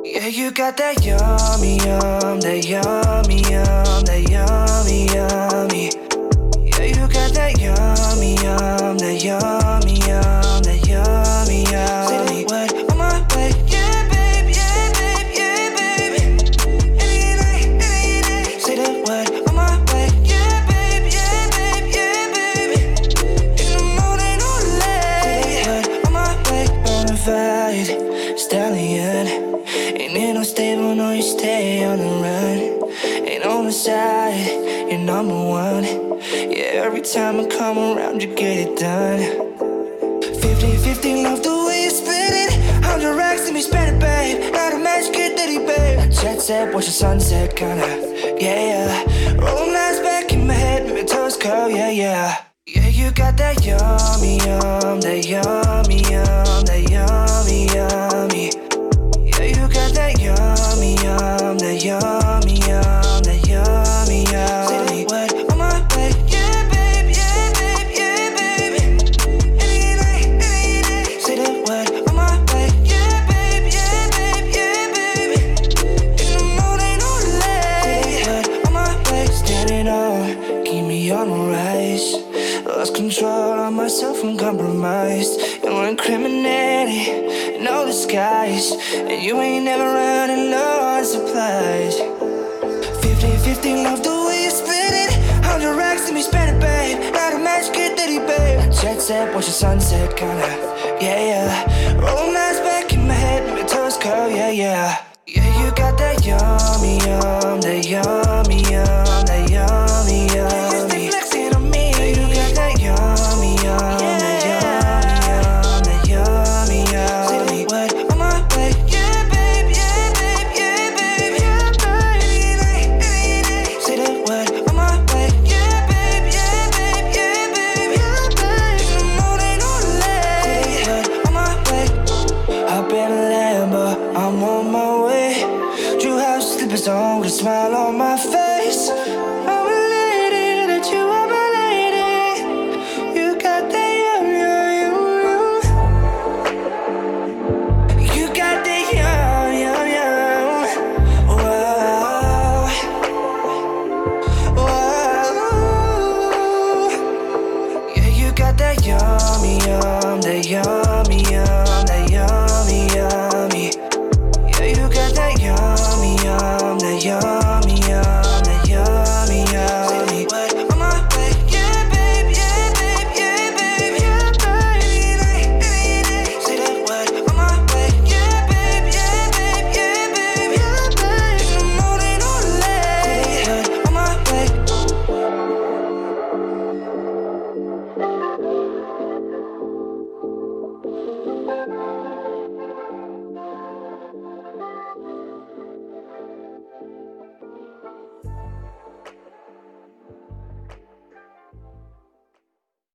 Yeah, you got that yummy, yum, that yummy, yum, that yummy, yummy. Yeah, you got that yummy, yum, that yummy, yum, that yummy, yummy. Say that word on my way, yeah, babe, yeah, babe, yeah, babe. Any night, any day. Say that word on my way, yeah, babe, yeah, babe, yeah, babe. In the morning or late. Say that word on my way, bonafide stallion. Ain't no stable, no, you stay on the run. Ain't on the side, you're number one. Yeah, every time I come around, you get it done. 50-50, love the way you split it. 100 racks, let me spend it, babe. Not a match, get ditty, babe. Jet set, watch the sunset, kinda, yeah, yeah. Rolling eyes back in my head, make my toes curl, yeah, yeah. Yeah, you got that yummy, yum, that yummy, yum, that yummy, yummy. Yeah, you got that yummy, yum, that yummy, yum, that yummy, yummy. Say that word on my way, yeah, babe, yeah, babe, yeah, babe. Any night, any day. Say that word on my way, yeah, babe, yeah, babe, yeah, babe. In the morning or late. Say that word on my way. Standing on, keep me on the rise. Lost control of myself and compromised. You're incriminating, no disguise. And you ain't never running low on supplies. 50-50, love the way you split it. 100 racks, let me spend it, babe. Not a match, get ditty, babe. Jet set, watch the sunset, kinda, yeah, yeah. Rolling eyes back in my head, make my toes curl, yeah, yeah. Yeah, you got that yummy, yum, that yummy, yum.